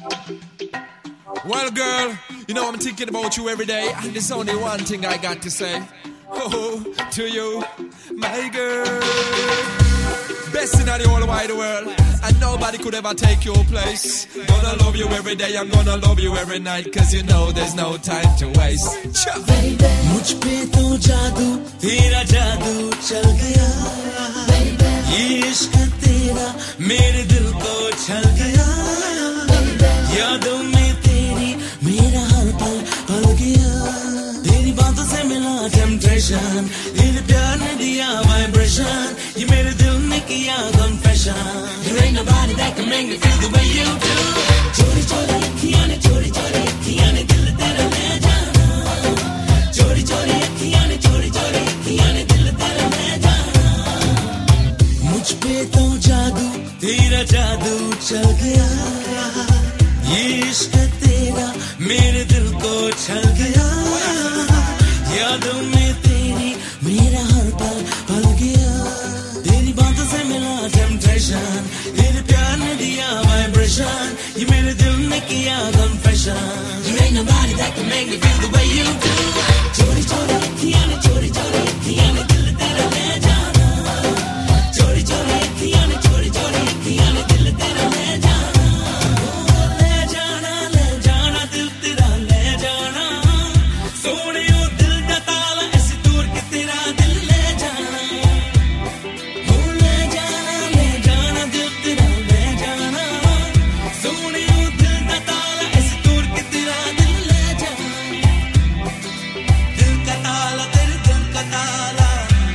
Well, girl, you know I'm thinking about you every day, and there's only one thing I got to say. Oh, to you, my girl. Best in the whole wide world, and nobody could ever take your place. Gonna love you every day, I'm gonna love you every night, cause you know there's no time to waste. मुझ पे तो जादू, तेरा जादू चल गया. ये इश्क तेरा मेरे दिल को छल गया. यादों में तेरी मेरा हर पल पल गया. तेरी बातों से मिला टेम्पटेशन, तेरे प्यार ने दिया वाइब्रेशन. ये मेरे दिल ने किया confession. There ain't nobody that can make me feel the way you do. चोरी चोरी अखियां ने, चोरी चोरी अखियां ने दिल तेरा ले जाना. चोरी चोरी अखियां ने, चोरी चोरी अखियां ने दिल तेरा ले जाना. मुझ पे तो जादू, तेरा जादू चल गया. ये इश्क तेरा मेरे दिल को छल गया. यादों में तेरी मेरा हर पल पल गया. तेरी बातों से मिला टेम्पटेशन, तेरे प्यार ने दिया वाइब्रेशन. ये मेरे दिल ने किया confession. There ain't nobody that can make me feel the way you do. चोरी चोरी अखियां ने, चोरी चोरी अखियां ने दिल तेरा ले जाना. चोरी चोरी अखियां ने, चोरी चोरी अखियां ने दिल तेरा ले जाना. ले जाना, ले जाना दिल तेरा ले जाना. सोने ओ दिल दा ताला ऐसे दूर के तेरा दिल ले जाना. ले जाना, ले जाना दिल तेरा ले जाना. सोने ओ दिल दा ताला ऐसे दूर के तेरा दिल ले जाना. दिल का ताला, तेरे दिल का ताला.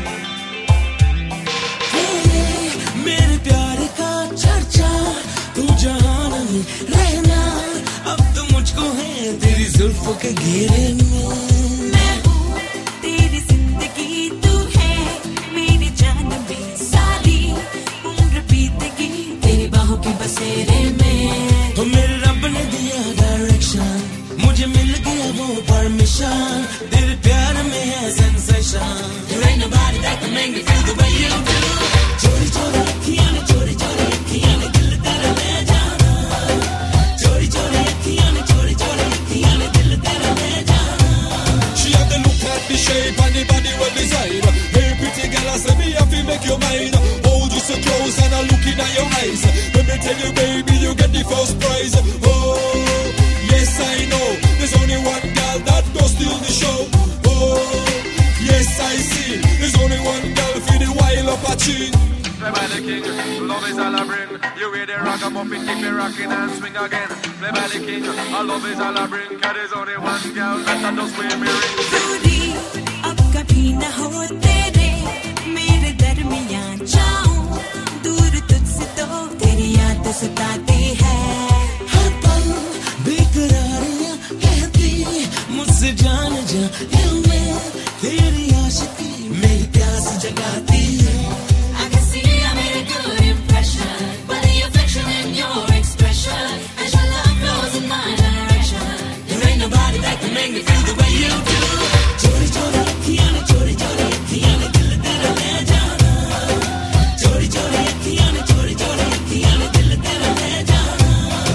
मेरे प्यार का चर्चा तू जहां नहीं रहना. अब तो मुझको है तेरी जुल्फों के घेरे में. मैं हूँ तेरी जिंदगी, तू है मेरी जान में. सारी उम्र बीतेगी तेरी बाहों के बसेरे में. तो मेरे रब ने दिया डायरेक्शन, मुझे मिल गया वो परमिशन. तेरे प्यार में है sensation. There ain't nobody that can make me feel the way you do. चोरी चोरी अखियां ने, चोरी चोरी अखियां ने दिल तेरा ले जाना. चोरी चोरी अखियां ने, चोरी चोरी अखियां ने दिल तेरा ले जाना. She had the look at the shape and the body well designed. Hey pretty girl, I say me have to make your mind. Hold you so close and I look in at your eyes. Let me tell you baby, you get the first prize. Oh, yes I know, there's only one girl that goes steal the show. Oh, yes I see, there's only one girl for the wild up a chin. Play by the king, love is all I bring. You hear the ragamuffin, keep me rocking and swing again. Play by the king, love is all I bring. 'Cause there's only one girl that does wear me ring. दूरी अब कभी न हो तेरे मेरे दरमियां. जाऊं दूर तुझसे तो तेरी याद सताती है. हर पल बेकरारियां कहती मुझसे जान जा. दिल में तेरी आशिकी मेरी प्यास जगाती है. I can see I made a good impression by the affection in your expression. As your love flows in my direction. There ain't nobody that can make me feel the way you do. चोरी चोरी अखियां ने, चोरी चोरी अखियां ने दिल तेरा ले जाना. चोरी चोरी अखियां ने, चोरी चोरी अखियां ने दिल तेरा ले जाना.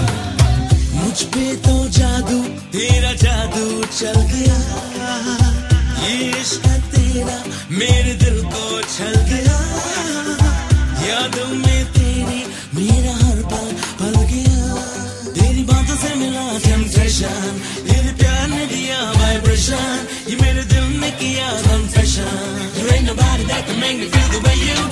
मुझ पे तो जादू, तेरा जादू चल गया. ये इश्क तेरा मेरे दिल को छल गया. यादों में तेरी मेरा हर पल पल गया. तेरी बातों से मिला टेम्पटेशन, तेरे प्यार ने दिया वाइब्रेशन. ये मेरे दिल ने किया confession. There ain't nobody that can make me feel the way you